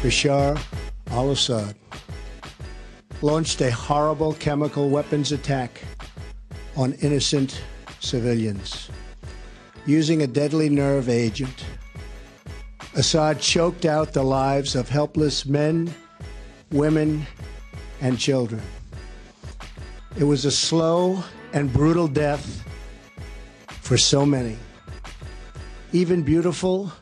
Bashar al-Assad launched a horrible chemical weapons attack on innocent civilians using a deadly nerve agent. Assad choked out the lives of helpless men, women, and children. It was a slow and brutal death for so many. Even beautiful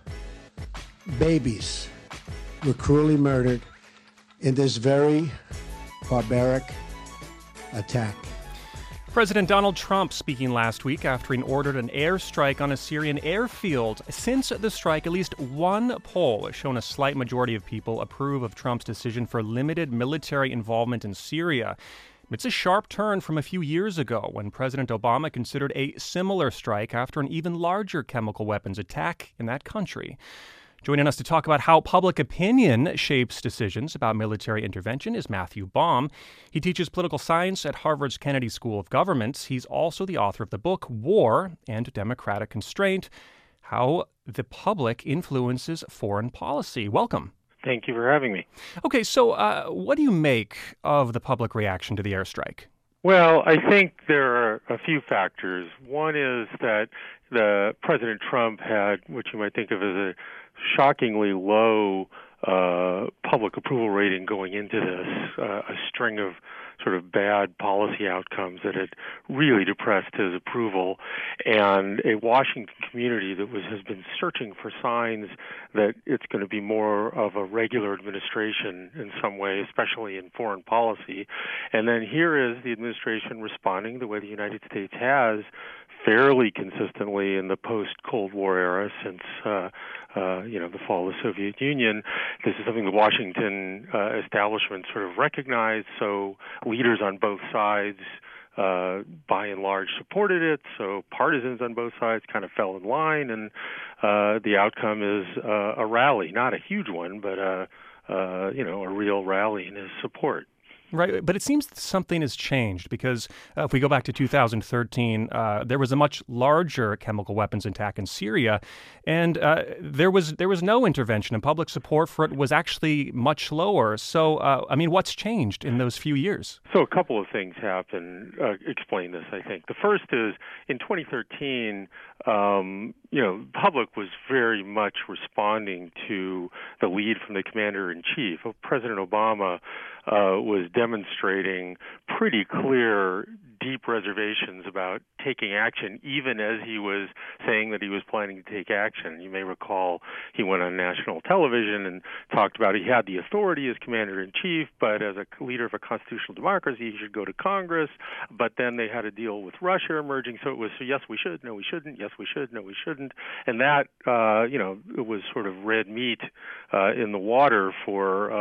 babies were cruelly murdered in this very barbaric attack. President Donald Trump speaking last week after he ordered an airstrike on a Syrian airfield. Since the strike, at least one poll has shown a slight majority of people approve of Trump's decision for limited military involvement in Syria. It's a sharp turn from a few years ago when President Obama considered a similar strike after an even larger chemical weapons attack in that country. Joining us to talk about how public opinion shapes decisions about military intervention is Matthew Baum. He teaches political science at Harvard's Kennedy School of Government. He's also the author of the book War and Democratic Constraint: How the Public Influences Foreign Policy. Welcome. Thank you for having me. Okay, so what do you make of the public reaction to the airstrike? Well, I think there are a few factors. One is that President Trump had what you might think of as a shockingly low public approval rating going into this, a string of sort of bad policy outcomes that had really depressed his approval, and a Washington community that has been searching for signs that it's going to be more of a regular administration in some way, especially in foreign policy. And then here is the administration responding the way the United States has fairly consistently in the post-Cold War era since the fall of the Soviet Union. This is something the Washington establishment sort of recognized, so leaders on both sides by and large supported it, so partisans on both sides kind of fell in line, and the outcome is a rally, not a huge one, but a real rally in his support. Right, but it seems that something has changed because if we go back to 2013, there was a much larger chemical weapons attack in Syria, and there was no intervention, and public support for it was actually much lower. So, what's changed in those few years? So a couple of things explain this, I think. The first is in 2013, the public was very much responding to the lead from the commander-in-chief. President Obama was demonstrating pretty clear, deep reservations about taking action, even as he was saying that he was planning to take action. You may recall he went on national television and talked about he had the authority as commander-in-chief, but as a leader of a constitutional democracy, he should go to Congress. But then they had a deal with Russia emerging, so it was, so yes, we should, no, we shouldn't, yes, we should, no, we shouldn't. And that, it was sort of red meat in the water for,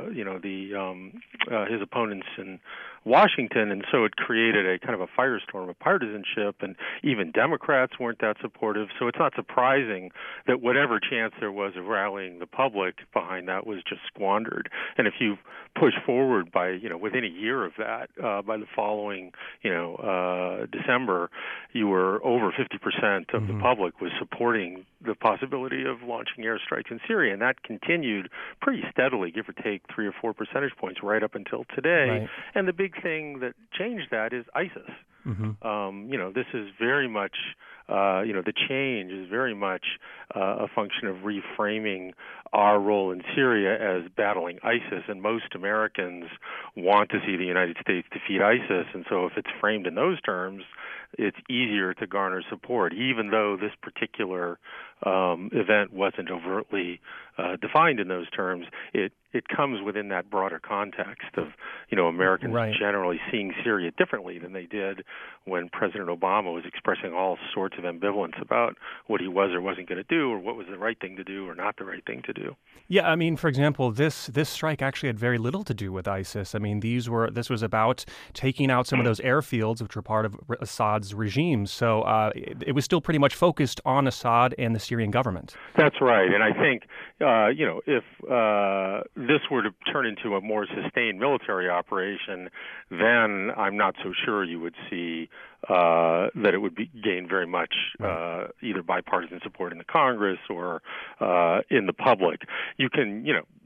his opponents in Washington, and so it created a kind of a firestorm of partisanship, and even Democrats weren't that supportive. So it's not surprising that whatever chance there was of rallying the public behind that was just squandered. And if you push forward by, within a year of that, by the following, December, you were over 50% of the public was supporting the possibility of launching airstrikes in Syria, and that continued pretty steadily, give or take 3 or 4 percentage points, right up until today. Right. And the big thing that changed that is ISIS. This is very much, the change is very much a function of reframing our role in Syria as battling ISIS, and most Americans want to see the United States defeat ISIS, and so if it's framed in those terms, it's easier to garner support, even though this particular event wasn't overtly defined in those terms. It comes within that broader context of, Americans generally seeing Syria differently than they did when President Obama was expressing all sorts of ambivalence about what he was or wasn't going to do, or what was the right thing to do or not the right thing to do. Yeah, for example, this strike actually had very little to do with ISIS. This was about taking out some of those airfields which were part of Assad's regime. So it was still pretty much focused on Assad and the Syrian government. That's right, and I think if this were to turn into a more sustained military operation, then I'm not so sure you would see that it would gain very much either bipartisan support in the Congress or in the public. You can,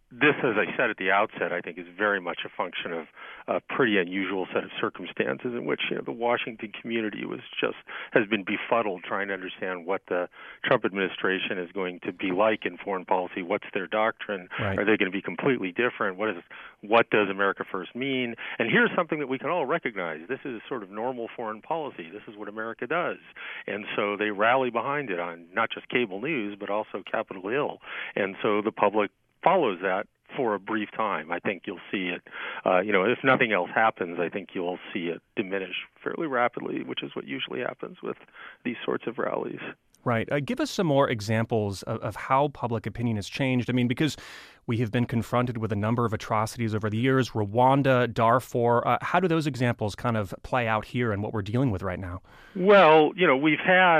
this, as I said at the outset, I think is very much a function of a pretty unusual set of circumstances in which the Washington community has been befuddled trying to understand what the Trump administration is going to be like in foreign policy. What's their doctrine? Right. Are they going to be completely different? What does America First mean? And here's something that we can all recognize. This is sort of normal foreign policy. This is what America does. And so they rally behind it on not just cable news, but also Capitol Hill. And so the public follows that for a brief time. I think you'll see it, if nothing else happens, I think you'll see it diminish fairly rapidly, which is what usually happens with these sorts of rallies. Right. Give us some more examples of how public opinion has changed. I mean, because we have been confronted with a number of atrocities over the years, Rwanda, Darfur. How do those examples kind of play out here and what we're dealing with right now? Well, we've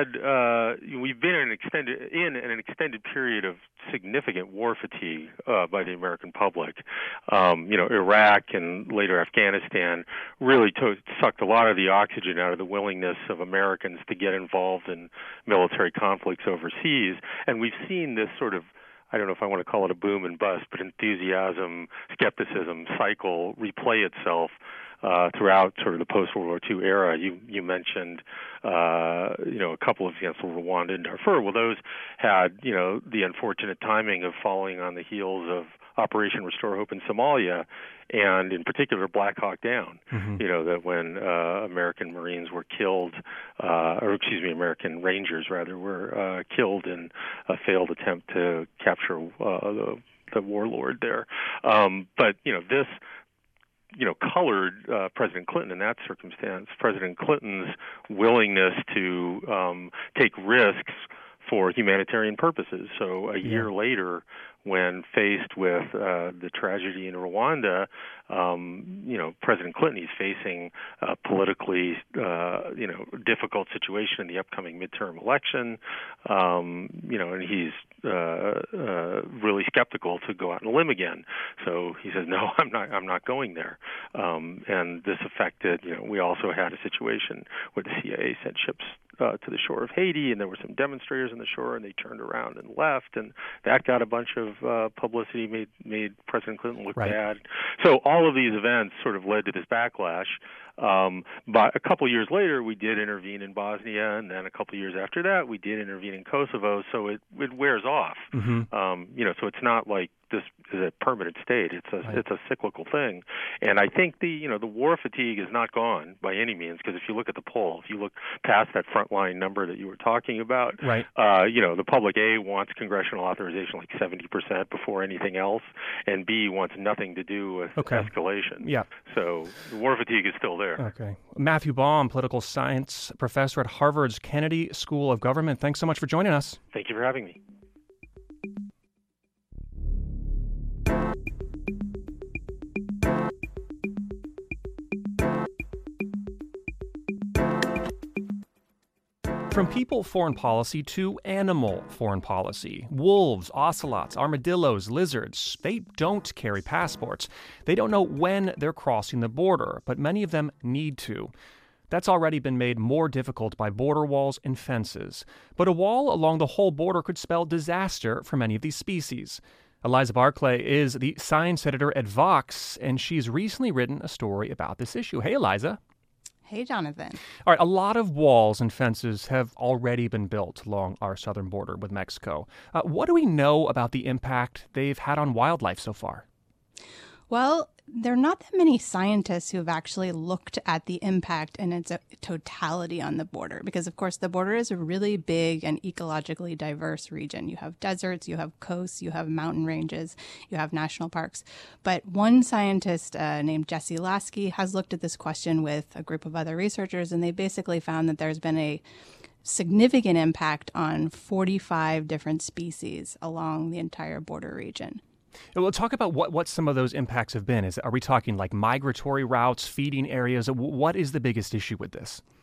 been in an extended period of significant war fatigue by the American public. Iraq and later Afghanistan really sucked a lot of the oxygen out of the willingness of Americans to get involved in military conflicts overseas. And we've seen this sort of, I don't know if I want to call it a boom and bust, but enthusiasm, skepticism cycle replay itself throughout sort of the post-World War II era. You mentioned, a couple of examples, Rwanda and Darfur. Well, those had, the unfortunate timing of falling on the heels of Operation Restore Hope in Somalia, and in particular Black Hawk Down. Mm-hmm. That when American Marines were killed, American Rangers rather were killed in a failed attempt to capture the warlord there. But this colored President Clinton in that circumstance. President Clinton's willingness to take risks for humanitarian purposes. So a year later, when faced with the tragedy in Rwanda, President Clinton, he's facing a politically, difficult situation in the upcoming midterm election, and he's really skeptical to go out on a limb again. So he says, no, I'm not going there. And this affected, we also had a situation where the CIA sent ships to the shore of Haiti, and there were some demonstrators on the shore, and they turned around and left, and that got a bunch of publicity, made President Clinton look bad. So all of these events sort of led to this backlash. But a couple years later, we did intervene in Bosnia, and then a couple years after that, we did intervene in Kosovo. So it wears off. Mm-hmm. So it's not like this is a permanent state. It's a cyclical thing. And I think the war fatigue is not gone by any means, because if you look at the poll, if you look past that frontline number that you were talking about, the public A wants congressional authorization like 70% before anything else, and B wants nothing to do with escalation. Yeah. So the war fatigue is still there. Okay. Matthew Baum, political science professor at Harvard's Kennedy School of Government. Thanks so much for joining us. Thank you for having me. From people foreign policy to animal foreign policy. Wolves, ocelots, armadillos, lizards, they don't carry passports. They don't know when they're crossing the border, but many of them need to. That's already been made more difficult by border walls and fences. But a wall along the whole border could spell disaster for many of these species. Eliza Barclay is the science editor at Vox, and she's recently written a story about this issue. Hey, Eliza. Hey, Jonathan. All right, a lot of walls and fences have already been built along our southern border with Mexico. What do we know about the impact they've had on wildlife so far? Well, there are not that many scientists who have actually looked at the impact in its totality on the border, because, of course, the border is a really big and ecologically diverse region. You have deserts, you have coasts, you have mountain ranges, you have national parks. But one scientist named Jesse Lasky has looked at this question with a group of other researchers, and they basically found that there's been a significant impact on 45 different species along the entire border region. We'll talk about what some of those impacts have been. Are we talking like migratory routes, feeding areas? What is the biggest issue with this?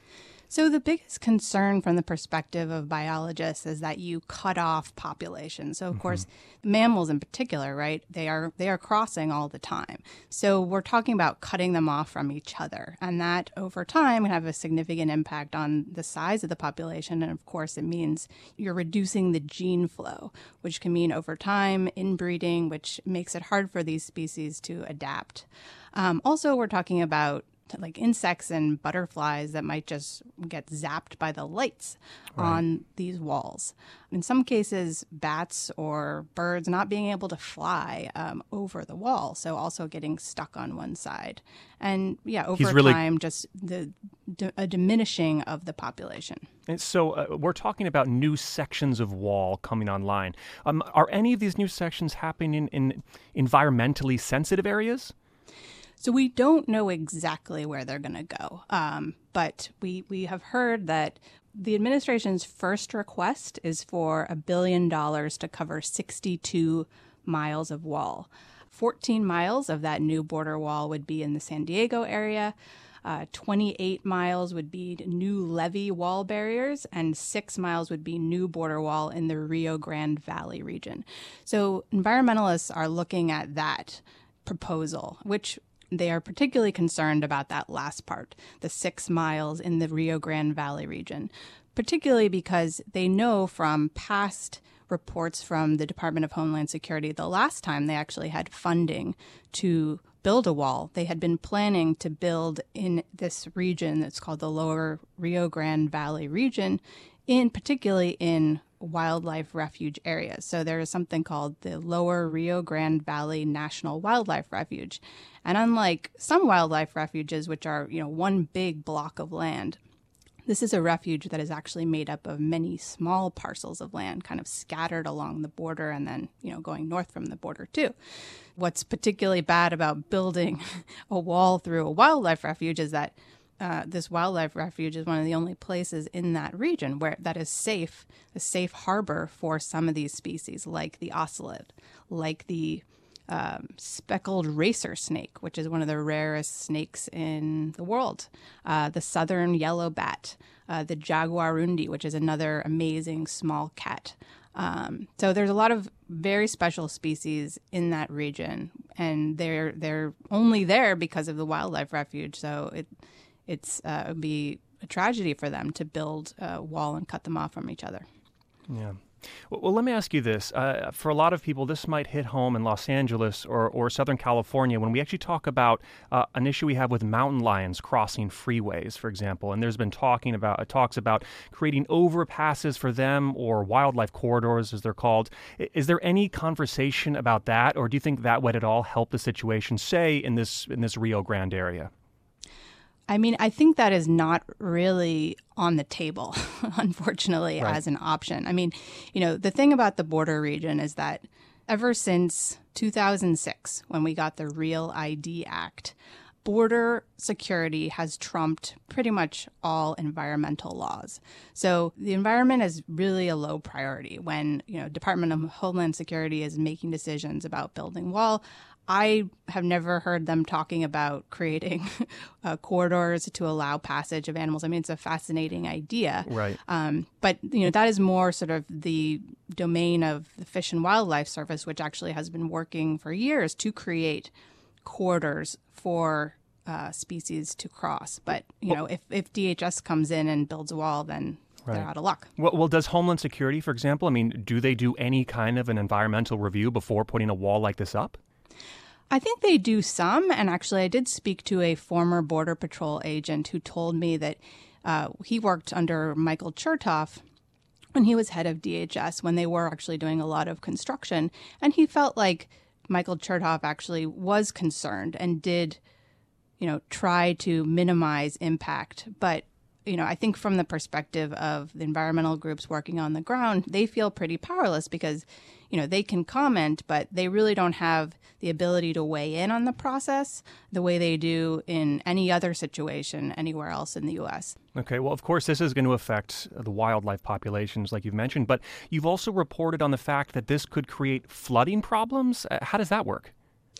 So the biggest concern from the perspective of biologists is that you cut off populations. So of course, mammals in particular, right? They are crossing all the time. So we're talking about cutting them off from each other, and that over time can have a significant impact on the size of the population. And of course, it means you're reducing the gene flow, which can mean over time inbreeding, which makes it hard for these species to adapt. Also, we're talking about like insects and butterflies that might just get zapped by the lights on these walls. In some cases, bats or birds not being able to fly over the wall, so also getting stuck on one side. And over time, just a diminishing of the population. And so we're talking about new sections of wall coming online. Are any of these new sections happening in environmentally sensitive areas? So we don't know exactly where they're going to go, but we have heard that the administration's first request is for $1 billion to cover 62 miles of wall. 14 miles of that new border wall would be in the San Diego area. 28 miles would be new levee wall barriers, and 6 miles would be new border wall in the Rio Grande Valley region. So environmentalists are looking at that proposal, which they are particularly concerned about that last part, the 6 miles in the Rio Grande Valley region, particularly because they know from past reports from the Department of Homeland Security, the last time they actually had funding to build a wall, they had been planning to build in this region that's called the Lower Rio Grande Valley region, particularly in wildlife refuge areas. So there is something called the Lower Rio Grande Valley National Wildlife Refuge. And unlike some wildlife refuges, which are, one big block of land, this is a refuge that is actually made up of many small parcels of land kind of scattered along the border and then, going north from the border too. What's particularly bad about building a wall through a wildlife refuge is that this wildlife refuge is one of the only places in that region where that is safe, a safe harbor for some of these species, like the ocelot, like the speckled racer snake, which is one of the rarest snakes in the world, the southern yellow bat, the jaguarundi, which is another amazing small cat. So there's a lot of very special species in that region, and they're only there because of the wildlife refuge. So it would be a tragedy for them to build a wall and cut them off from each other. Yeah. Well, let me ask you this. For a lot of people, this might hit home in Los Angeles or Southern California when we actually talk about an issue we have with mountain lions crossing freeways, for example. And there's been talks about creating overpasses for them or wildlife corridors, as they're called. Is there any conversation about that, or do you think that would at all help the situation, say, in this Rio Grande area? I mean, I think that is not really on the table, unfortunately, as an option. I mean, the thing about the border region is that ever since 2006, when we got the Real ID Act, border security has trumped pretty much all environmental laws. So the environment is really a low priority when, Department of Homeland Security is making decisions about building wall. I have never heard them talking about creating corridors to allow passage of animals. I mean, it's a fascinating idea. Right. But, that is more sort of the domain of the Fish and Wildlife Service, which actually has been working for years to create corridors for species to cross. But, if DHS comes in and builds a wall, then they're out of luck. Well, does Homeland Security, for example, do they do any kind of an environmental review before putting a wall like this up? I think they do some, and actually I did speak to a former Border Patrol agent who told me that he worked under Michael Chertoff when he was head of DHS, when they were actually doing a lot of construction, and he felt like Michael Chertoff actually was concerned and did, try to minimize impact. But, I think from the perspective of the environmental groups working on the ground, they feel pretty powerless because, they can comment, but they really don't have the ability to weigh in on the process the way they do in any other situation anywhere else in the U.S. Okay, well, of course, this is going to affect the wildlife populations, like you've mentioned, but you've also reported on the fact that this could create flooding problems. How does that work?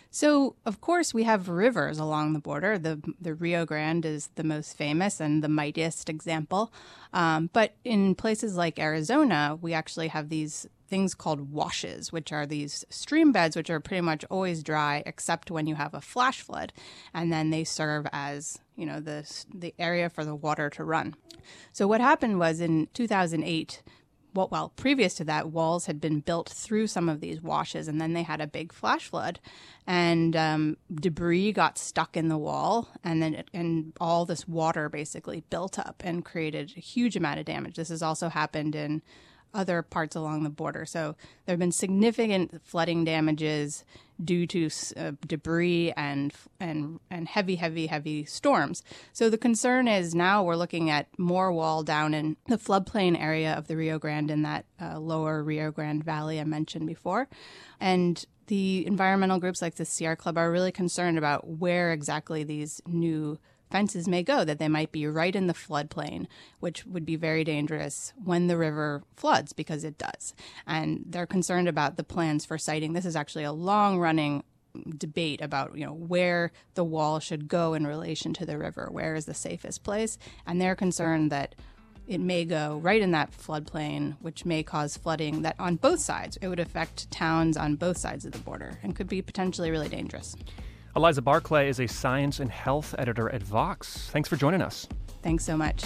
So, of course, we have rivers along the border. The Rio Grande is the most famous and the mightiest example. But in places like Arizona, we actually have these things called washes, which are these stream beds which are pretty much always dry except when you have a flash flood. And then they serve as, the area for the water to run. So what happened was in 2008, well, previous to that, walls had been built through some of these washes, and then they had a big flash flood, and debris got stuck in the wall, and all this water basically built up and created a huge amount of damage. This has also happened in other parts along the border. So there have been significant flooding damages due to debris and heavy storms. So the concern is now we're looking at more wall down in the floodplain area of the Rio Grande in that lower Rio Grande Valley I mentioned before. And the environmental groups like the Sierra Club are really concerned about where exactly these new fences may go, that they might be right in the floodplain, which would be very dangerous when the river floods, because it does. And they're concerned about the plans for siting. This is actually a long-running debate about, where the wall should go in relation to the river. Where is the safest place? And they're concerned that it may go right in that floodplain, which may cause flooding that on both sides. It would affect towns on both sides of the border and could be potentially really dangerous. Eliza Barclay is a science and health editor at Vox. Thanks for joining us. Thanks so much.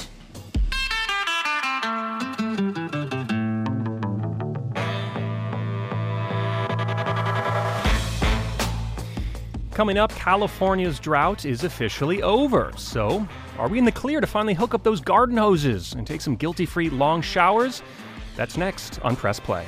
Coming up, California's drought is officially over. So, are we in the clear to finally hook up those garden hoses and take some guilty-free long showers? That's next on Press Play.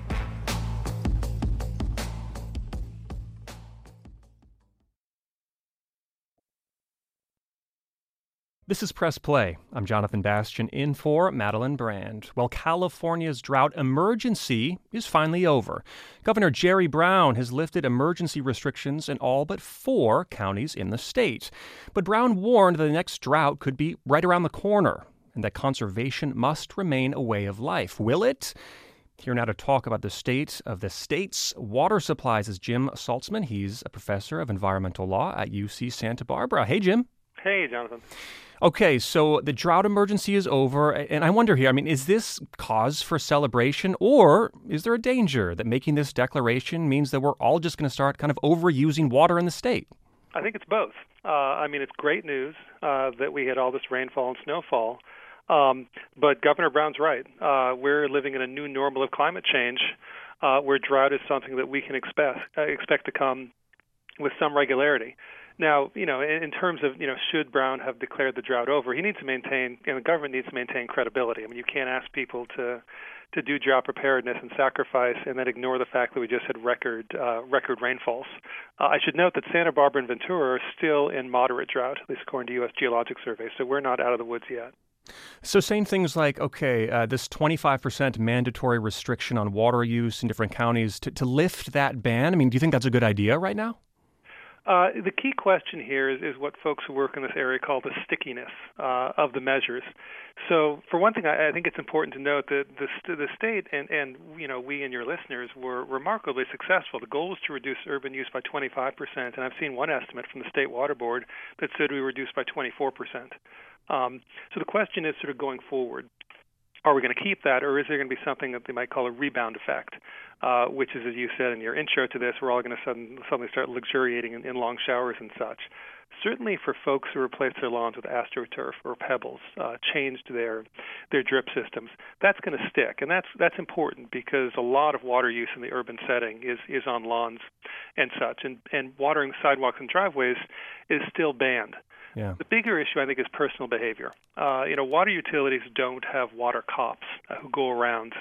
This is Press Play. I'm Jonathan Bastian in for Madeline Brand. Well, California's drought emergency is finally over. Governor Jerry Brown has lifted emergency restrictions in all but 4 counties in the state. But Brown warned that the next drought could be right around the corner and that conservation must remain a way of life. Will it? Here now to talk about the state of the state's water supplies is Jim Saltzman. He's a professor of environmental law at UC Santa Barbara. Hey, Jim. Hey, Jonathan. Okay, so the drought emergency is over, and I wonder here, is this cause for celebration, or is there a danger that making this declaration means that we're all just going to start kind of overusing water in the state? I think it's both. It's great news that we had all this rainfall and snowfall, but Governor Brown's right. We're living in a new normal of climate change where drought is something that we can expect to come with some regularity. Now, in terms of, should Brown have declared the drought over, he needs to maintain, the government needs to maintain credibility. You can't ask people to do drought preparedness and sacrifice and then ignore the fact that we just had record rainfalls. I should note that Santa Barbara and Ventura are still in moderate drought, at least according to U.S. Geologic Survey, so we're not out of the woods yet. So saying things like, this 25% mandatory restriction on water use in different counties, to lift that ban, do you think that's a good idea right now? The key question here is what folks who work in this area call the stickiness of the measures. So, for one thing, I think it's important to note that the state and we and your listeners were remarkably successful. The goal was to reduce urban use by 25%, and I've seen one estimate from the State Water Board that said we reduced by 24%. So the question is sort of going forward. Are we going to keep that, or is there going to be something that they might call a rebound effect, which is, as you said in your intro to this, we're all going to suddenly start luxuriating in long showers and such. Certainly for folks who replace their lawns with AstroTurf or pebbles, changed their drip systems, that's going to stick. And that's important because a lot of water use in the urban setting is on lawns and such. And watering sidewalks and driveways is still banned. Yeah. The bigger issue, I think, is personal behavior. Water utilities don't have water cops who go around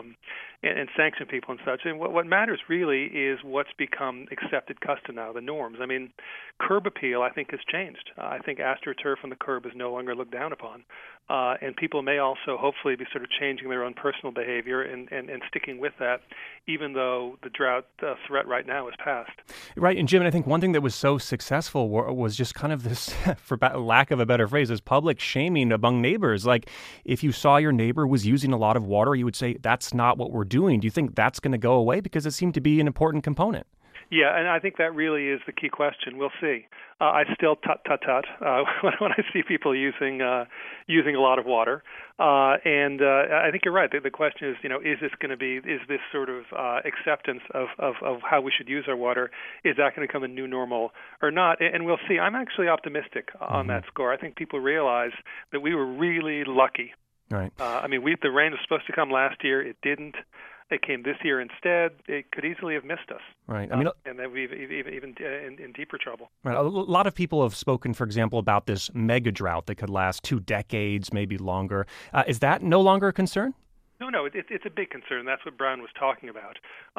and sanction people and such. And what matters really is what's become accepted custom now, the norms. Curb appeal, I think, has changed. I think AstroTurf on the curb is no longer looked down upon. And people may also hopefully be sort of changing their own personal behavior and sticking with that, even though the drought threat right now is past. Right. And Jim, I think one thing that was so successful was just kind of this, for lack of a better phrase, is public shaming among neighbors. Like if you saw your neighbor was using a lot of water, you would say, that's not what we're doing. Do you think that's going to go away? Because it seemed to be an important component. Yeah, and I think that really is the key question. We'll see. I still tut when I see people using a lot of water, and I think you're right. The question is, is this sort of acceptance of how we should use our water, is that going to become a new normal or not? And we'll see. I'm actually optimistic on that score. I think people realize that we were really lucky. Right. The rain was supposed to come last year. It didn't. It came this year instead. It could easily have missed us. Right. And then we've even in deeper trouble. Right. A lot of people have spoken, for example, about this mega drought that could last 2 decades, maybe longer. Is that no longer a concern? No, it's a big concern. That's what Brown was talking about.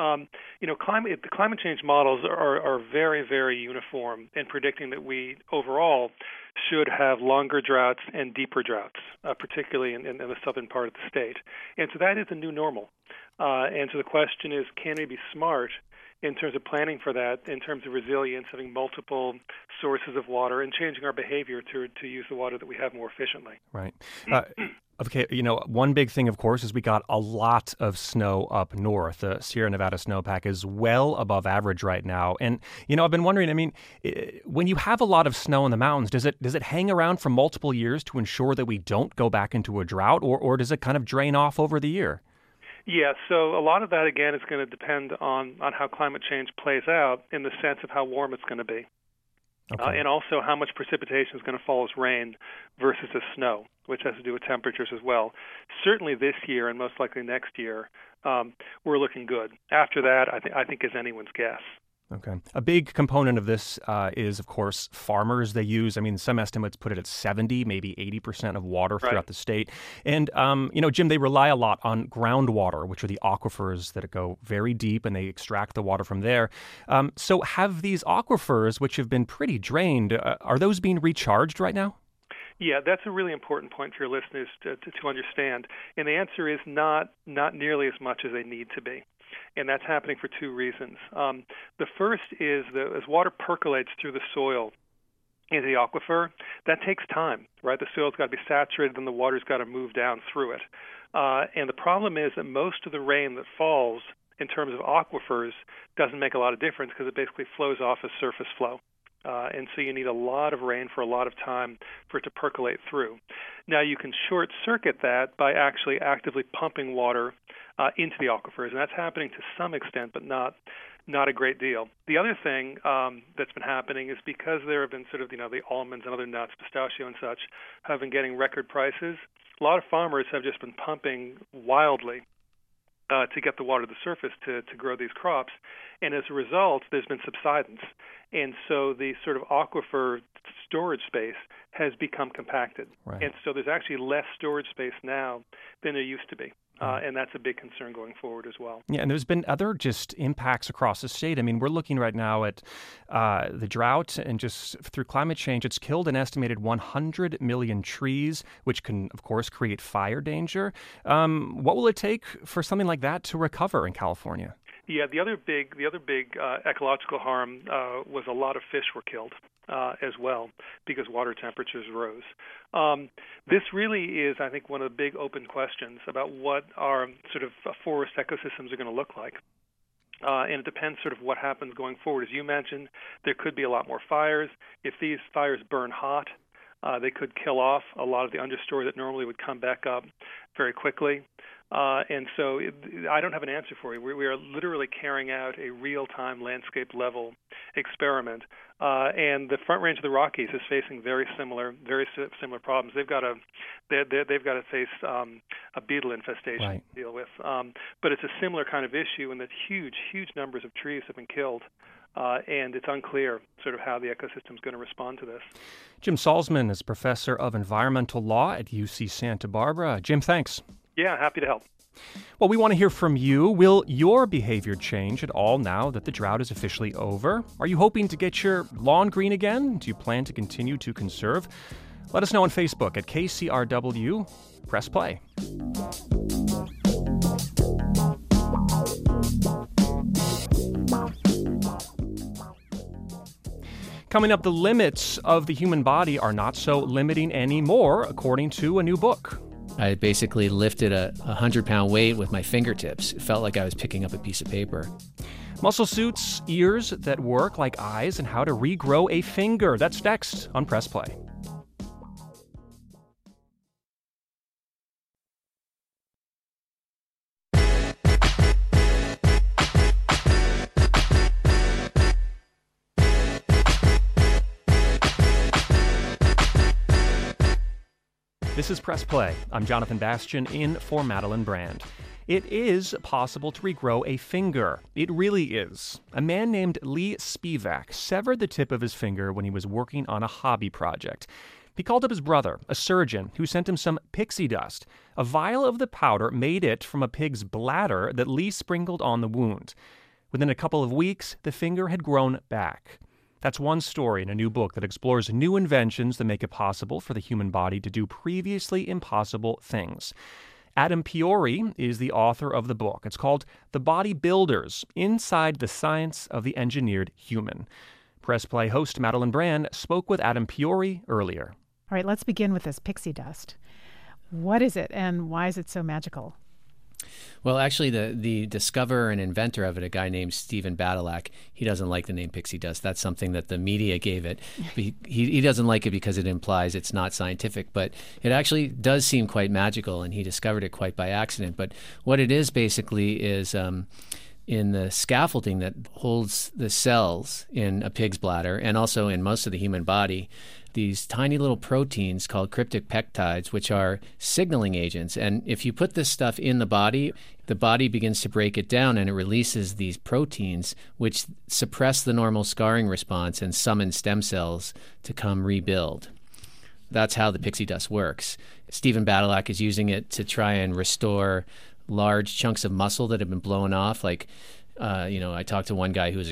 The climate change models are very, very uniform in predicting that we overall should have longer droughts and deeper droughts, particularly in the southern part of the state. And so that is a new normal. And so the question is, can we be smart in terms of planning for that, in terms of resilience, having multiple sources of water, and changing our behavior to use the water that we have more efficiently? Right. Okay, one big thing, of course, is we got a lot of snow up north. The Sierra Nevada snowpack is well above average right now. And, I've been wondering, when you have a lot of snow in the mountains, does it hang around for multiple years to ensure that we don't go back into a drought, or does it kind of drain off over the year? Yeah, so a lot of that, again, is going to depend on how climate change plays out in the sense of how warm it's going to be. Okay. And also how much precipitation is going to fall as rain versus as snow, which has to do with temperatures as well. Certainly this year and most likely next year, we're looking good. After that, I think is anyone's guess. Okay. A big component of this is, of course, farmers. They use, some estimates put it at 70, maybe 80% of water throughout the state. And, Jim, they rely a lot on groundwater, which are the aquifers that go very deep, and they extract the water from there. So have these aquifers, which have been pretty drained, are those being recharged right now? Yeah, that's a really important point for your listeners to understand. And the answer is not nearly as much as they need to be. And that's happening for 2 reasons. The first is that as water percolates through the soil into the aquifer, that takes time, right? The soil's got to be saturated and the water's got to move down through it. And the problem is that most of the rain that falls in terms of aquifers doesn't make a lot of difference because it basically flows off as surface flow. And so you need a lot of rain for a lot of time for it to percolate through. Now, you can short-circuit that by actually actively pumping water into the aquifers, and that's happening to some extent, but not a great deal. The other thing that's been happening is because there have been sort of, the almonds and other nuts, pistachio and such, have been getting record prices, a lot of farmers have just been pumping wildly to get the water to the surface to grow these crops. And as a result, there's been subsidence. And so the sort of aquifer storage space has become compacted. Right. And so there's actually less storage space now than there used to be. And that's a big concern going forward as well. Yeah, and there's been other just impacts across the state. We're looking right now at the drought, and just through climate change, it's killed an estimated 100 million trees, which can, of course, create fire danger. What will it take for something like that to recover in California? Yeah, the other big ecological harm was a lot of fish were killed as well because water temperatures rose. This really is, I think, one of the big open questions about what our sort of forest ecosystems are going to look like. And it depends sort of what happens going forward. As you mentioned, there could be a lot more fires. If these fires burn hot, they could kill off a lot of the understory that normally would come back up very quickly. And so I don't have an answer for you. We are literally carrying out a real-time landscape-level experiment. And the Front Range of the Rockies is facing very similar problems. They've got to face a beetle infestation to deal with. But it's a similar kind of issue in that huge numbers of trees have been killed. And it's unclear sort of how the ecosystem is going to respond to this. Jim Salzman is professor of environmental law at UC Santa Barbara. Jim, thanks. Yeah, happy to help. Well, we want to hear from you. Will your behavior change at all now that the drought is officially over? Are you hoping to get your lawn green again? Do you plan to continue to conserve? Let us know on Facebook at KCRW. Press play. Coming up, the limits of the human body are not so limiting anymore, according to a new book. I basically lifted a 100-pound weight with my fingertips. It felt like I was picking up a piece of paper. Muscle suits, ears that work like eyes, and how to regrow a finger. That's next on Press Play. This is Press Play. I'm Jonathan Bastian in for Madeline Brand. It is possible to regrow a finger. It really is. A man named Lee Spivak severed the tip of his finger when he was working on a hobby project. He called up his brother, a surgeon, who sent him some pixie dust. A vial of the powder made it from a pig's bladder that Lee sprinkled on the wound. Within a couple of weeks, the finger had grown back. That's one story in a new book that explores new inventions that make it possible for the human body to do previously impossible things. Adam Piori is the author of the book. It's called The Body Builders: Inside the Science of the Engineered Human. Press Play host Madeline Brand spoke with Adam Piori earlier. All right, let's begin with this pixie dust. What is it, and why is it so magical? Well, actually, the discoverer and inventor of it, a guy named Stephen Badylak, he doesn't like the name pixie dust. That's something that the media gave it. He doesn't like it because it implies it's not scientific, but it actually does seem quite magical, and he discovered it quite by accident. But what it is basically is in the scaffolding that holds the cells in a pig's bladder and also in most of the human body, these tiny little proteins called cryptic peptides, which are signaling agents. And if you put this stuff in the body begins to break it down, and it releases these proteins, which suppress the normal scarring response and summon stem cells to come rebuild. That's how the pixie dust works. Stephen Badylak is using it to try and restore large chunks of muscle that have been blown off. Like, I talked to one guy who was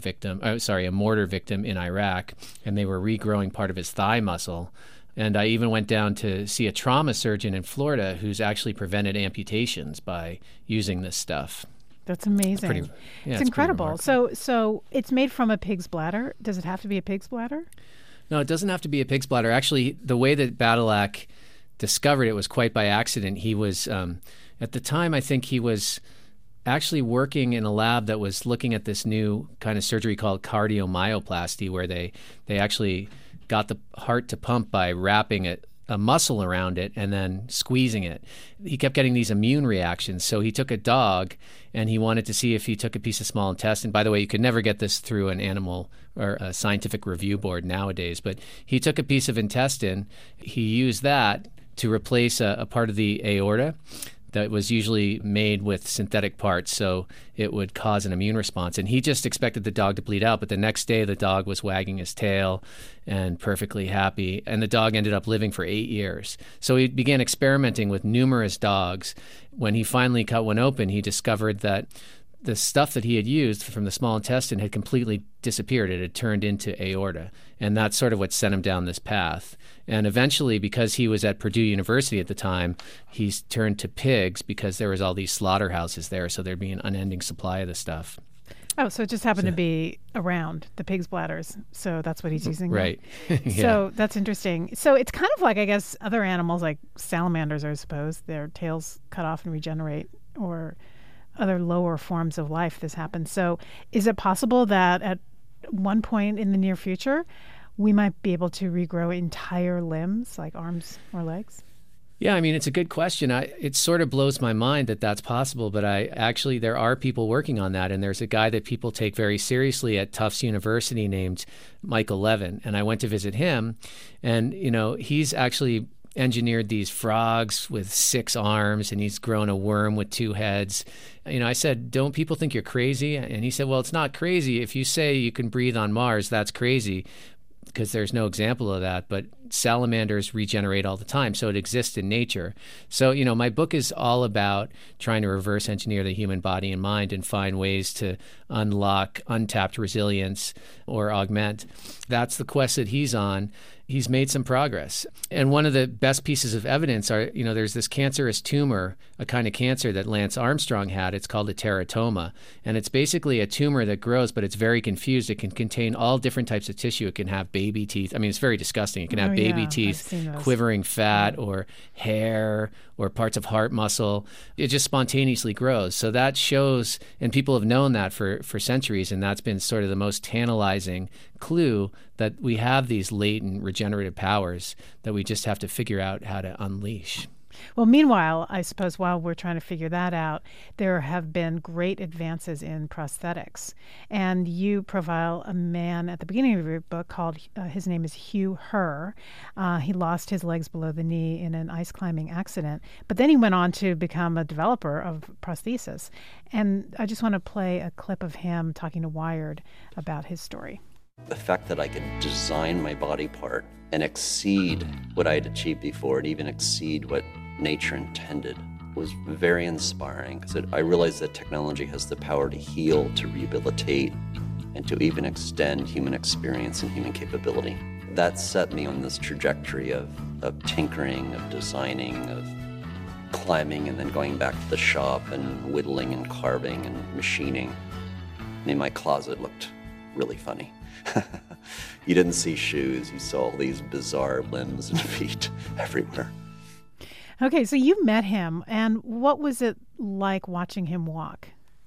a mortar victim in Iraq, and they were regrowing part of his thigh muscle. And I even went down to see a trauma surgeon in Florida who's actually prevented amputations by using this stuff. That's amazing. It's incredible. So it's made from a pig's bladder. Does it have to be a pig's bladder? No, it doesn't have to be a pig's bladder. Actually, the way that Badylak discovered it was quite by accident. He was, at the time, I think he was actually working in a lab that was looking at this new kind of surgery called cardiomyoplasty, where they actually got the heart to pump by wrapping a muscle around it and then squeezing it. He kept getting these immune reactions, so he took a dog and he wanted to see if he took a piece of small intestine. By the way, you could never get this through an animal or a scientific review board nowadays, but he took a piece of intestine. He used that to replace a part of the aorta that was usually made with synthetic parts, so it would cause an immune response. And he just expected the dog to bleed out, but the next day the dog was wagging his tail and perfectly happy, and the dog ended up living for 8 years. So he began experimenting with numerous dogs. When he finally cut one open, he discovered that the stuff that he had used from the small intestine had completely disappeared. It had turned into aorta, and that's sort of what sent him down this path. And eventually, because he was at Purdue University at the time, he turned to pigs because there was all these slaughterhouses there, so there'd be an unending supply of the stuff. Oh, so it just happened to be around the pig's bladders, so that's what he's using. Right. Yeah. So that's interesting. So it's kind of like, I guess, other animals like salamanders, I suppose, their tails cut off and regenerate, or other lower forms of life this happens. So is it possible that at one point in the near future, we might be able to regrow entire limbs, like arms or legs? Yeah, I mean, it's a good question. It sort of blows my mind that that's possible, but there are people working on that, and there's a guy that people take very seriously at Tufts University named Michael Levin, and I went to visit him, and, he's actually engineered these frogs with 6 arms, and he's grown a worm with 2 heads. I said, don't people think you're crazy? And he said, well, it's not crazy. If you say you can breathe on Mars, that's crazy, because there's no example of that. But salamanders regenerate all the time, so it exists in nature. So, my book is all about trying to reverse engineer the human body and mind and find ways to unlock untapped resilience or augment. That's the quest that he's on. he's made some progress. And one of the best pieces of evidence are, there's this cancerous tumor, a kind of cancer that Lance Armstrong had. It's called a teratoma. And it's basically a tumor that grows, but it's very confused. It can contain all different types of tissue. It can have baby teeth. I mean, it's very disgusting. It can have baby teeth, quivering fat, or hair, or parts of heart muscle. It just spontaneously grows. So that shows, and people have known that for centuries, and that's been sort of the most tantalizing clue that we have these latent regenerative powers that we just have to figure out how to unleash. Well, meanwhile, I suppose while we're trying to figure that out, there have been great advances in prosthetics. And you profile a man at the beginning of your book called, his name is Hugh Herr. He lost his legs below the knee in an ice climbing accident, but then he went on to become a developer of prosthesis. And I just want to play a clip of him talking to Wired about his story. The fact that I could design my body part and exceed what I had achieved before and even exceed what nature intended was very inspiring, because I realized that technology has the power to heal, to rehabilitate, and to even extend human experience and human capability. That set me on this trajectory of tinkering, of designing, of climbing, and then going back to the shop and whittling and carving and machining. And my closet looked really funny. You didn't see shoes, you saw all these bizarre limbs and feet everywhere. Okay, so you met him, and what was it like watching him walk?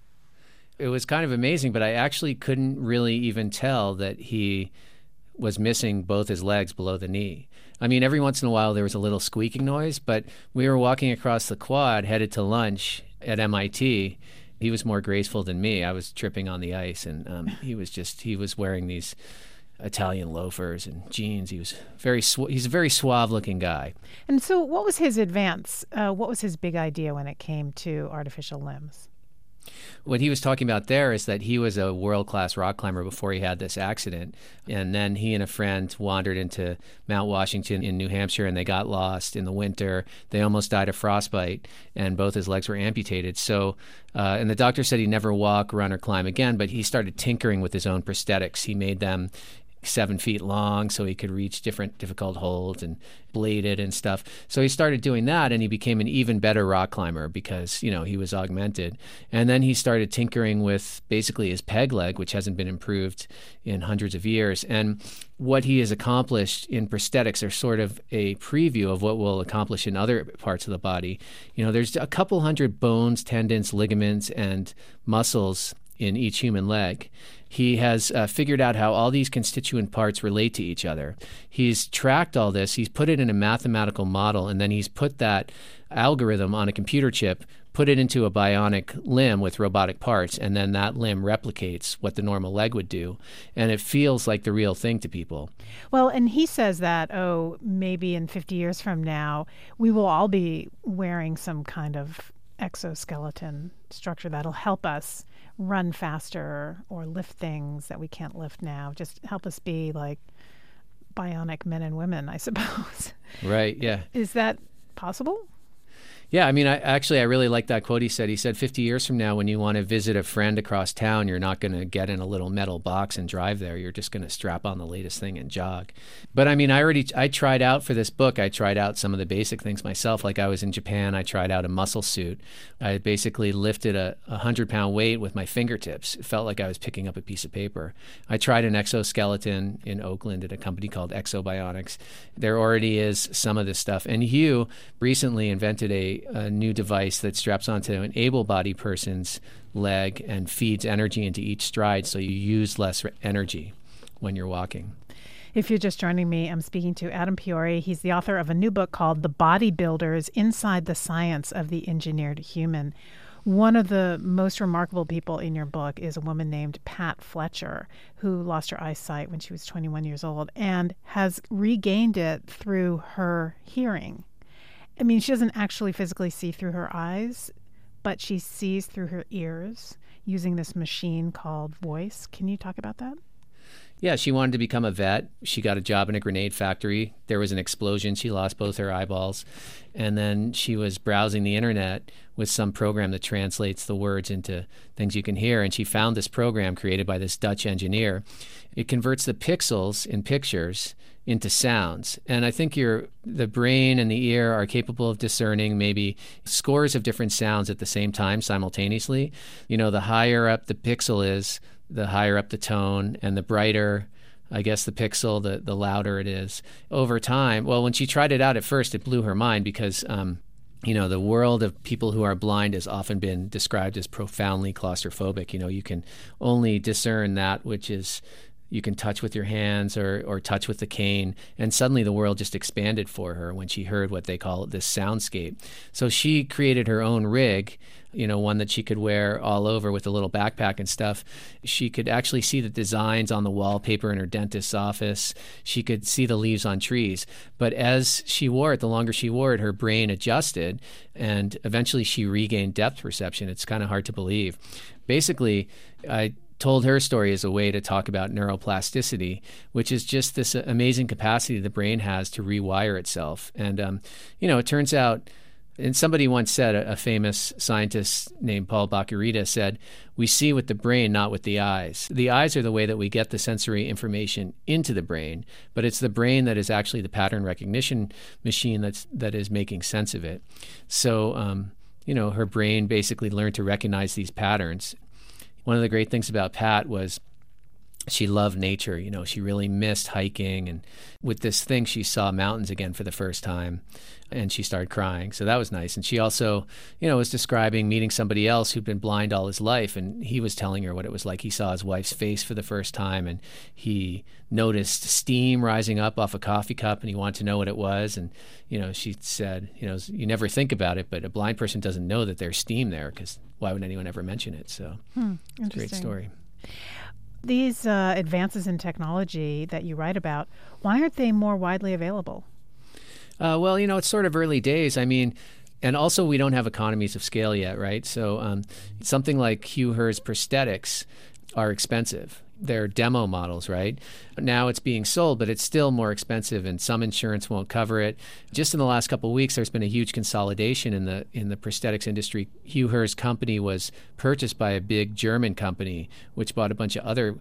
It was kind of amazing, but I actually couldn't really even tell that he was missing both his legs below the knee. I mean, every once in a while there was a little squeaking noise, but we were walking across the quad, headed to lunch at MIT. He was more graceful than me. I was tripping on the ice, and he was wearing these Italian loafers and jeans. He's a very suave-looking guy. And so what was his advance? What was his big idea when it came to artificial limbs? What he was talking about there is that he was a world-class rock climber before he had this accident. And then he and a friend wandered into Mount Washington in New Hampshire, and they got lost in the winter. They almost died of frostbite, and both his legs were amputated. So, and the doctor said he'd never walk, run, or climb again, but he started tinkering with his own prosthetics. He made them 7 feet long so he could reach different difficult holds and bladed and stuff. So he started doing that, and he became an even better rock climber because, he was augmented. And then he started tinkering with basically his peg leg, which hasn't been improved in hundreds of years. And what he has accomplished in prosthetics are sort of a preview of what we'll accomplish in other parts of the body. There's a couple hundred bones, tendons, ligaments, and muscles in each human leg. He has figured out how all these constituent parts relate to each other. He's tracked all this. He's put it in a mathematical model, and then he's put that algorithm on a computer chip, put it into a bionic limb with robotic parts, and then that limb replicates what the normal leg would do. And it feels like the real thing to people. Well, and he says that, maybe in 50 years from now, we will all be wearing some kind of exoskeleton structure that'll help us run faster or lift things that we can't lift now. Just help us be like bionic men and women, I suppose. Right, yeah. Is that possible? Yeah, I mean, I really like that quote he said. He said 50 years from now, when you want to visit a friend across town, you're not going to get in a little metal box and drive there. You're just going to strap on the latest thing and jog. But I mean, I tried out for this book, I tried out some of the basic things myself. Like I was in Japan, I tried out a muscle suit. I basically lifted a 100-pound weight with my fingertips. It felt like I was picking up a piece of paper. I tried an exoskeleton in Oakland at a company called Exobionics. There already is some of this stuff. And Hugh recently invented a new device that straps onto an able-bodied person's leg and feeds energy into each stride, so you use less energy when you're walking. If you're just joining me, I'm speaking to Adam Piori. He's the author of a new book called The Bodybuilders: Inside the Science of the Engineered Human. One of the most remarkable people in your book is a woman named Pat Fletcher, who lost her eyesight when she was 21 years old and has regained it through her hearing. I mean, she doesn't actually physically see through her eyes, but she sees through her ears using this machine called voice. Can you talk about that? Yeah, she wanted to become a vet. She got a job in a grenade factory. There was an explosion. She lost both her eyeballs. And then she was browsing the internet with some program that translates the words into things you can hear. And she found this program created by this Dutch engineer. It converts the pixels in pictures into sounds. And I think the brain and the ear are capable of discerning maybe scores of different sounds at the same time simultaneously. The higher up the pixel is, the higher up the tone, and the brighter, I guess, the pixel, the louder it is. Over time, well, when she tried it out at first, it blew her mind because the world of people who are blind has often been described as profoundly claustrophobic. You can only discern that which is you can touch with your hands or touch with the cane. And suddenly the world just expanded for her when she heard what they call this soundscape. So she created her own rig, one that she could wear all over with a little backpack and stuff. She could actually see the designs on the wallpaper in her dentist's office. She could see the leaves on trees. But as she wore it, the longer she wore it, her brain adjusted, and eventually she regained depth perception. It's kind of hard to believe. Basically, I told her story as a way to talk about neuroplasticity, which is just this amazing capacity the brain has to rewire itself. And, it turns out, and somebody once said, a famous scientist named Paul Bach-y-Rita said, we see with the brain, not with the eyes. The eyes are the way that we get the sensory information into the brain, but it's the brain that is actually the pattern recognition machine that is making sense of it. So, her brain basically learned to recognize these patterns. One of the great things about Pat was she loved nature. She really missed hiking. And with this thing, she saw mountains again for the first time, and she started crying. So that was nice. And she also, was describing meeting somebody else who'd been blind all his life, and he was telling her what it was like. He saw his wife's face for the first time, and he noticed steam rising up off a coffee cup, and he wanted to know what it was. And, she said, you never think about it, but a blind person doesn't know that there's steam there, because why would anyone ever mention it? So it's a great story. These advances in technology that you write about, why aren't they more widely available? Well, it's sort of early days. I mean, and also we don't have economies of scale yet, right? So something like Hugh Herr's prosthetics are expensive. They're demo models, right? Now it's being sold, but it's still more expensive, and some insurance won't cover it. Just in the last couple of weeks, there's been a huge consolidation in the prosthetics industry. Hugh Herr's company was purchased by a big German company, which bought a bunch of other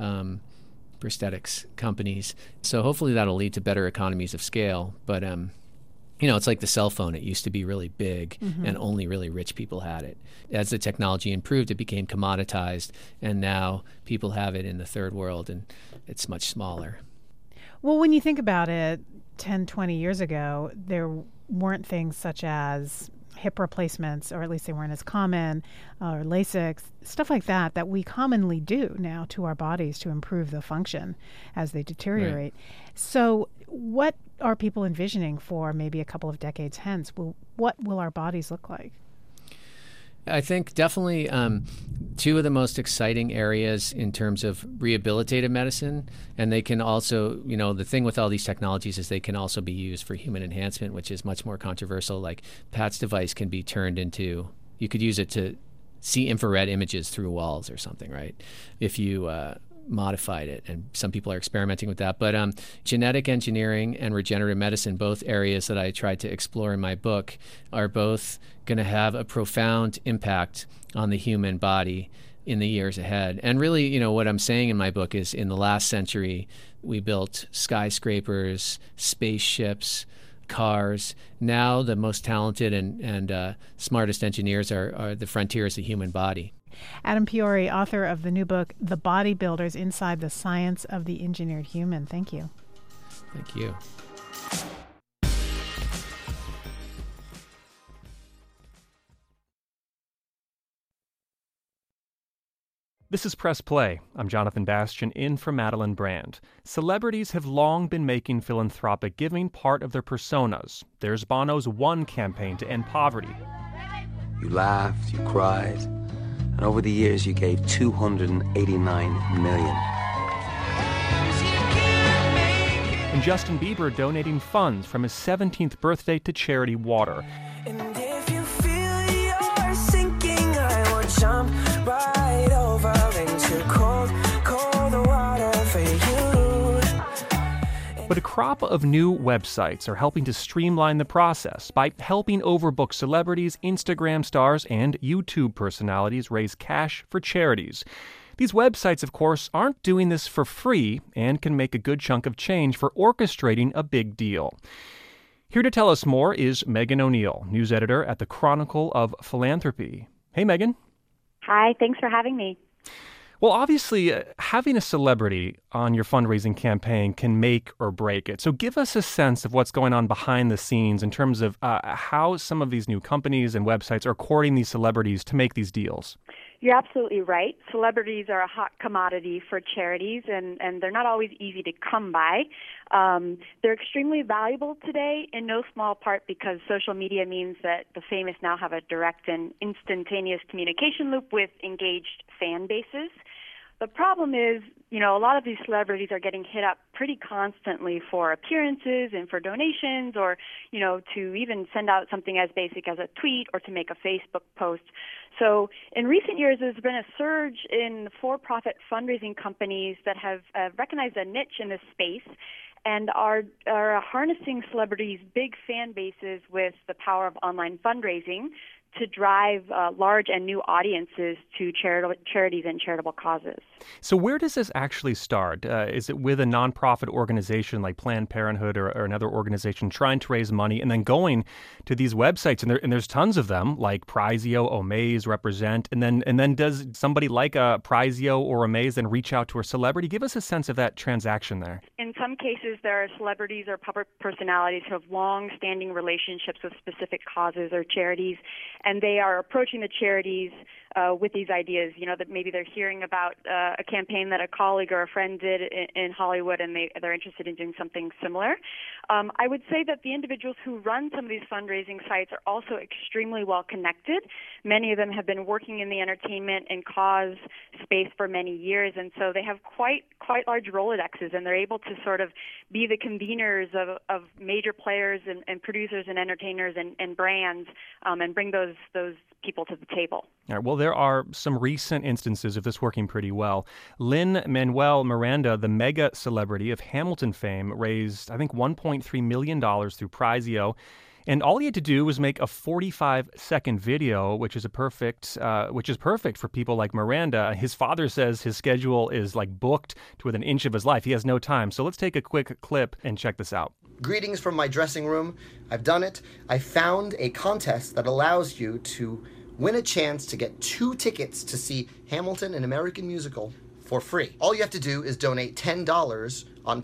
prosthetics companies. So hopefully that'll lead to better economies of scale. But it's like the cell phone. It used to be really big, and only really rich people had it. As the technology improved, it became commoditized, and now people have it in the third world, and it's much smaller. Well, when you think about it, 10, 20 years ago, there weren't things such as hip replacements, or at least they weren't as common, or LASIK, stuff like that we commonly do now to our bodies to improve the function as they deteriorate. Right. So what are people envisioning for maybe a couple of decades hence? What will our bodies look like? I think definitely two of the most exciting areas in terms of rehabilitative medicine, and they can also, the thing with all these technologies is they can also be used for human enhancement, which is much more controversial. Like Pat's device can be turned into, you could use it to see infrared images through walls or something, right? If you modified it, and some people are experimenting with that. But genetic engineering and regenerative medicine, both areas that I tried to explore in my book, are both going to have a profound impact on the human body in the years ahead. And really, what I'm saying in my book is in the last century, we built skyscrapers, spaceships, cars. Now the most talented and smartest engineers are the frontiers of the human body. Adam Piori, author of the new book, The Bodybuilders Inside the Science of the Engineered Human. Thank you. Thank you. This is Press Play. I'm Jonathan Bastian, in for Madeline Brand. Celebrities have long been making philanthropic giving part of their personas. There's Bono's One campaign to end poverty. You laughed, you cried, and over the years you gave $289 million. And Justin Bieber donating funds from his 17th birthday to charity water. And if you feel you're sinking, I will jump right over into cold, cold water for you. But a crop of new websites are helping to streamline the process by helping overbooked celebrities, Instagram stars, and YouTube personalities raise cash for charities. These websites, of course, aren't doing this for free and can make a good chunk of change for orchestrating a big deal. Here to tell us more is Megan O'Neill, news editor at the Chronicle of Philanthropy. Hey, Megan. Hi, thanks for having me. Well, obviously, having a celebrity on your fundraising campaign can make or break it. So give us a sense of what's going on behind the scenes in terms of how some of these new companies and websites are courting these celebrities to make these deals. You're absolutely right. Celebrities are a hot commodity for charities, and they're not always easy to come by. They're extremely valuable today, in no small part because social media means that the famous now have a direct and instantaneous communication loop with engaged fan bases. The problem is, a lot of these celebrities are getting hit up pretty constantly for appearances and for donations or, to even send out something as basic as a tweet or to make a Facebook post. So in recent years, there's been a surge in for-profit fundraising companies that have recognized a niche in this space and are harnessing celebrities' big fan bases with the power of online fundraising to drive large and new audiences to charities and charitable causes. So where does this actually start? Is it with a nonprofit organization like Planned Parenthood or another organization trying to raise money and then going to these websites? And there's tons of them like Prizeo, Omaze, Represent. And then does somebody like a Prizeo or Omaze then reach out to a celebrity? Give us a sense of that transaction there. In some cases, there are celebrities or public personalities who have long-standing relationships with specific causes or charities, and they are approaching the charities with these ideas, that maybe they're hearing about a campaign that a colleague or a friend did in Hollywood, and they're interested in doing something similar. I would say that the individuals who run some of these fundraising sites are also extremely well connected. Many of them have been working in the entertainment and cause space for many years, and so they have quite large Rolodexes, and they're able to sort of be the conveners of major players and producers and entertainers and brands, and bring those people to the table. All right, well, there are some recent instances of this working pretty well. Lin-Manuel Miranda, the mega celebrity of Hamilton fame, raised, I think, $1.3 million through Prizeo. And all he had to do was make a 45-second video, which is perfect for people like Miranda. His father says his schedule is like booked to within an inch of his life. He has no time. So let's take a quick clip and check this out. Greetings from my dressing room. I've done it. I found a contest that allows you to win a chance to get 2 tickets to see Hamilton, an American musical, for free. All you have to do is donate $10 on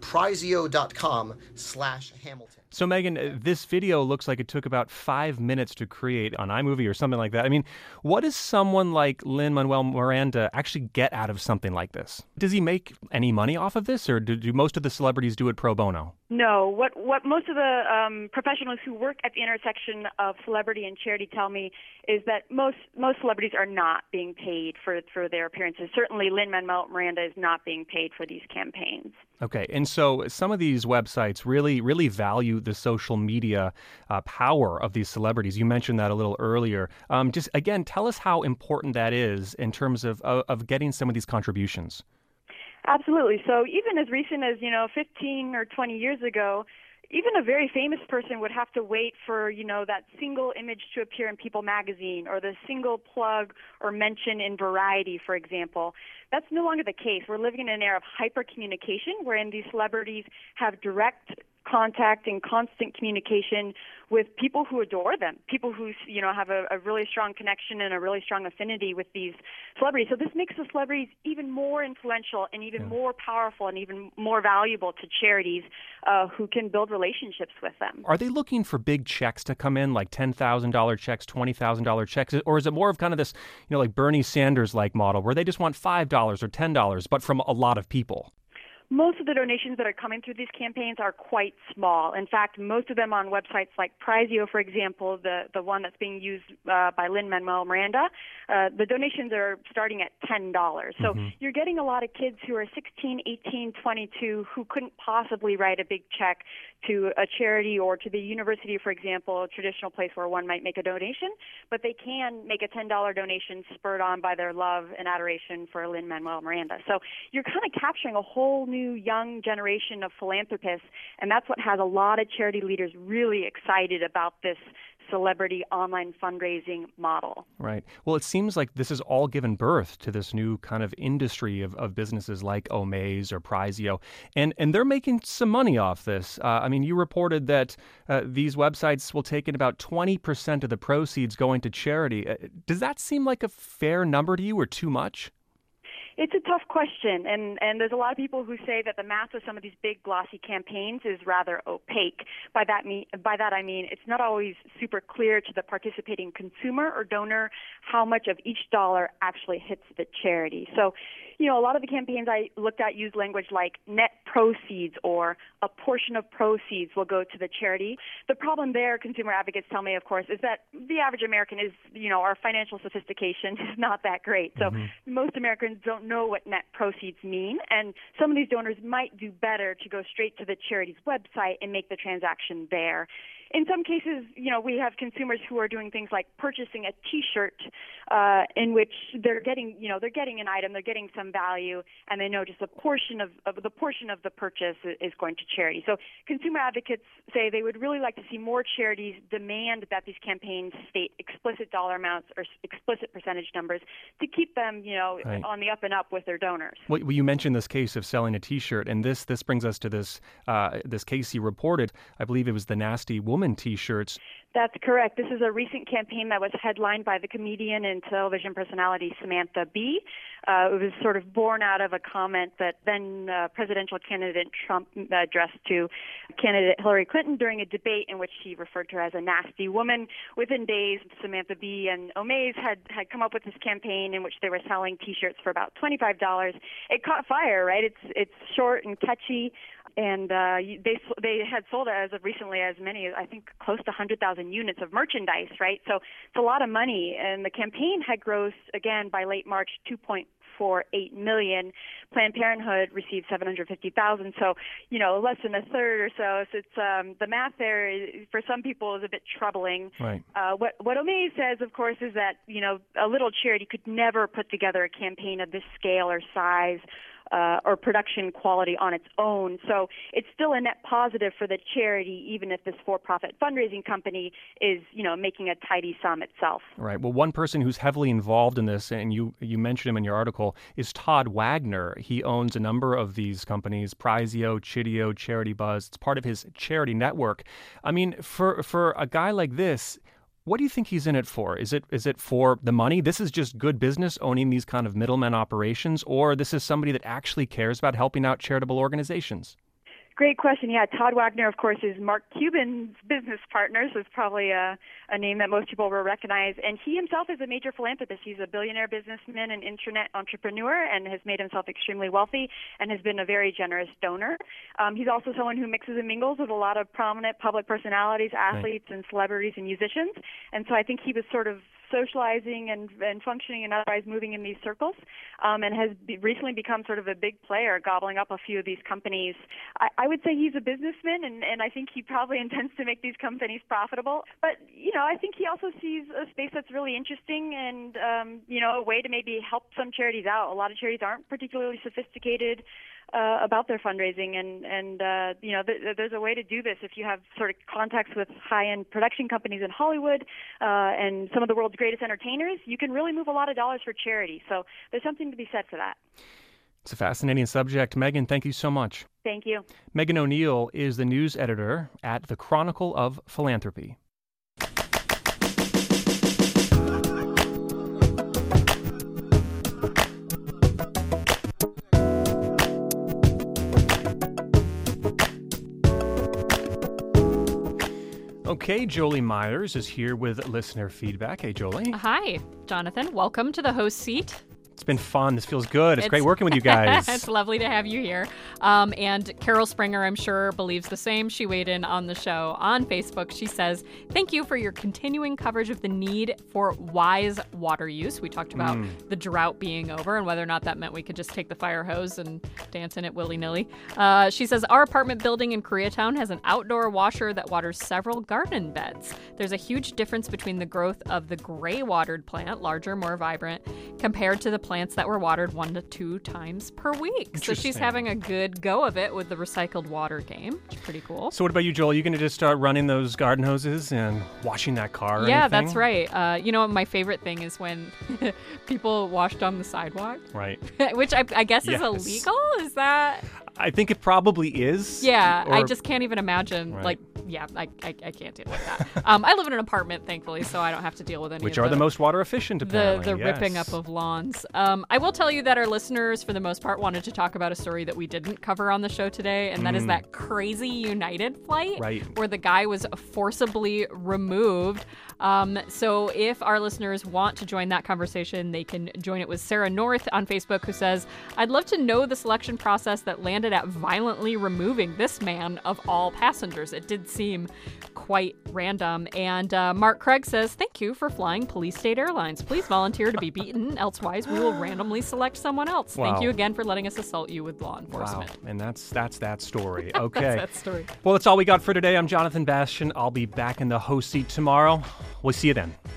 Prizeo.com/Hamilton. So, Megan, this video looks like it took about 5 minutes to create on iMovie or something like that. I mean, what does someone like Lin-Manuel Miranda actually get out of something like this? Does he make any money off of this, or do most of the celebrities do it pro bono? No. What most of the professionals who work at the intersection of celebrity and charity tell me is that most celebrities are not being paid for their appearances. Certainly, Lin-Manuel Miranda is not being paid for these campaigns. Okay, and so some of these websites really, really value the social media power of these celebrities. You mentioned that a little earlier. Just, again, tell us how important that is in terms of getting some of these contributions. Absolutely. So even as recent as, 15 or 20 years ago, even a very famous person would have to wait for, that single image to appear in People magazine or the single plug or mention in Variety, for example. That's no longer the case. We're living in an era of hyper-communication wherein these celebrities have direct contact and constant communication with people who adore them, people who, have a really strong connection and a really strong affinity with these celebrities. So this makes the celebrities even more influential and even more powerful and even more valuable to charities who can build relationships with them. Are they looking for big checks to come in, like $10,000 checks, $20,000 checks, or is it more of kind of this, like Bernie Sanders-like model where they just want $5 or $10, but from a lot of people? Most of the donations that are coming through these campaigns are quite small. In fact, most of them on websites like Prizeo, for example, the one that's being used by Lin-Manuel Miranda, the donations are starting at $10. So you're getting a lot of kids who are 16, 18, 22 who couldn't possibly write a big check to a charity or to the university, for example, a traditional place where one might make a donation, but they can make a $10 donation spurred on by their love and adoration for Lin-Manuel Miranda. So you're kind of capturing a whole new young generation of philanthropists, and that's what has a lot of charity leaders really excited about this celebrity online fundraising model. Right. Well, it seems like this has all given birth to this new kind of industry of businesses like Omaze or Prizeo, and they're making some money off this. I mean, you reported that these websites will take in about 20% of the proceeds going to charity. Does that seem like a fair number to you or too much? It's a tough question, and there's a lot of people who say that the math of some of these big glossy campaigns is rather opaque. By that I mean it's not always super clear to the participating consumer or donor how much of each dollar actually hits the charity. So, a lot of the campaigns I looked at use language like net proceeds or a portion of proceeds will go to the charity. The problem there, consumer advocates tell me, of course, is that the average American is, our financial sophistication is not that great. So most Americans don't know what net proceeds mean, and some of these donors might do better to go straight to the charity's website and make the transaction there. In some cases, we have consumers who are doing things like purchasing a T-shirt in which they're getting an item, they're getting some value, and they know just a portion of the purchase is going to charity. So consumer advocates say they would really like to see more charities demand that these campaigns state explicit dollar amounts or explicit percentage numbers to keep them, Right. on the up and up with their donors. Well, you mentioned this case of selling a T-shirt, and this brings us to this case you reported. I believe it was the Nasty Woman T-shirts. That's correct. This is a recent campaign that was headlined by the comedian and television personality Samantha Bee. It was sort of born out of a comment that then presidential candidate Trump addressed to candidate Hillary Clinton during a debate in which he referred to her as a nasty woman. Within days, Samantha Bee and Omaze had come up with this campaign in which they were selling T-shirts for about $25. It caught fire, right? It's short and catchy. And they had sold as of recently as many, I think, close to 100,000 units of merchandise, right? So it's a lot of money. And the campaign had grossed, again, by late March, $2.48 million. Planned Parenthood received $750,000. So, less than a third or so. So it's the math there for some people is a bit troubling. Right. What Omaze says, of course, is that a little charity could never put together a campaign of this scale or size. Or production quality on its own. So it's still a net positive for the charity, even if this for-profit fundraising company is, making a tidy sum itself. Right. Well, one person who's heavily involved in this, and you mentioned him in your article, is Todd Wagner. He owns a number of these companies, Prizeo, Chideo, Charity Buzz. It's part of his charity network. I mean, for a guy like this, what do you think he's in it for? Is it for the money? This is just good business owning these kind of middlemen operations, or this is somebody that actually cares about helping out charitable organizations? Great question. Yeah, Todd Wagner, of course, is Mark Cuban's business partner, so it's probably a name that most people will recognize. And he himself is a major philanthropist. He's a billionaire businessman and internet entrepreneur and has made himself extremely wealthy and has been a very generous donor. He's also someone who mixes and mingles with a lot of prominent public personalities, athletes, and celebrities and musicians. And so I think he was sort of socializing and functioning and otherwise moving in these circles, and has recently become sort of a big player, gobbling up a few of these companies. I would say he's a businessman, and I think he probably intends to make these companies profitable. But, I think he also sees a space that's really interesting and, a way to maybe help some charities out. A lot of charities aren't particularly sophisticated about their fundraising, and there's a way to do this if you have sort of contacts with high-end production companies in Hollywood and some of the world's greatest entertainers. You can really move a lot of dollars for charity, so there's something to be said for that. It's a fascinating subject. Megan, thank you so much. Thank you. Megan O'Neill is the news editor at The Chronicle of Philanthropy. Okay, Jolie Myers is here with listener feedback. Hey, Jolie. Hi, Jonathan. Welcome to the host seat. It's been fun. This feels good. It's great working with you guys. It's lovely to have you here. And Carol Springer, I'm sure, believes the same. She weighed in on the show on Facebook. She says, thank you for your continuing coverage of the need for wise water use. We talked about the drought being over and whether or not that meant we could just take the fire hose and dance in it willy-nilly. She says, our apartment building in Koreatown has an outdoor washer that waters several garden beds. There's a huge difference between the growth of the gray watered plant, larger, more vibrant, compared to the plants that were watered 1 to 2 times per week. So she's having a good go of it with the recycled water game, which is pretty cool. So what about you, Joel? Are you going to just start running those garden hoses and washing that car or Yeah, anything? that's right. You know, my favorite thing is when people washed on the sidewalk. Right. Which I guess Yes. is illegal? Is that... I think it probably is. Yeah, I Or- just can't even imagine. Right. Like, yeah, I can't deal with that. I live in an apartment, thankfully, so I don't have to deal with any Which of are the most water efficient, apparently. the ripping yes. up of lawns. I will tell you that our listeners, for the most part, wanted to talk about a story that we didn't cover on the show today, and that is that crazy United flight Right. where the guy was forcibly removed. So if our listeners want to join that conversation, they can join it with Sarah North on Facebook, who says, I'd love to know the selection process that landed at violently removing this man of all passengers. It did seem quite random. And Mark Craig says, thank you for flying Police State Airlines. Please volunteer to be beaten. Elsewise, we will randomly select someone else. Wow. Thank you again for letting us assault you with law enforcement. Wow. And that's that story. Okay. That's that story. Well, that's all we got for today. I'm Jonathan Bastian. I'll be back in the host seat tomorrow. We'll see you then.